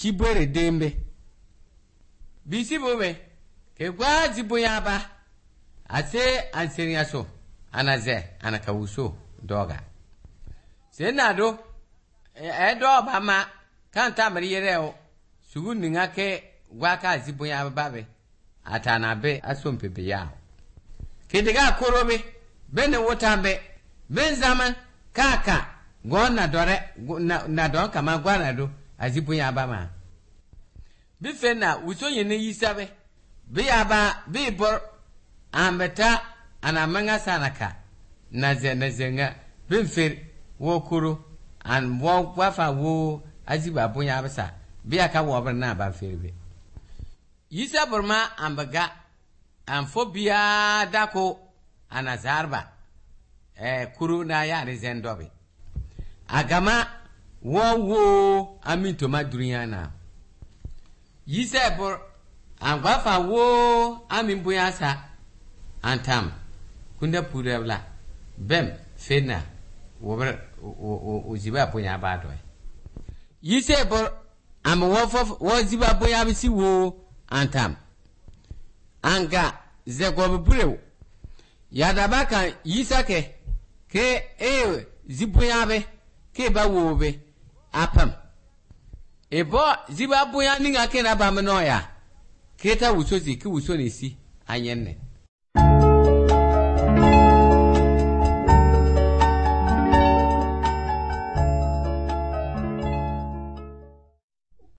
chibwere dembe bisi bobe ke gwa zibuya ba ase anseriya so anaze anakawuso doga senado do ba ma kanta mariyereo sugu ninga ke gwa ka zibuya ba be atana be asompepe ya kediga korobe bene wotambe ben zaman kaka gona dore na don kama gwana do azibuya ba ma bi fena wuso yene yisabe bi aba bi bor ambeta ana manga sanaka nazenga bi fer wo kuro an wo wafa wo aziba bunya basa bi aka wo na ba ferbe yisa burma ambaga amphobia dako anazarba kuru na ya rezendobe agama wo aminto maduriana yisa bor angwafa wo amimbuya sa antam kunda purabla bem fena wober o ziba bunya ba do yisa bor am wo ziba bunya bisi wo antam anga zegobe burew yadabaka yisake ke zibuya be ke ba wo be apam ebo ziba buya ninga ke na ba mno ya keta wuso zi ki wuso ni si anyenne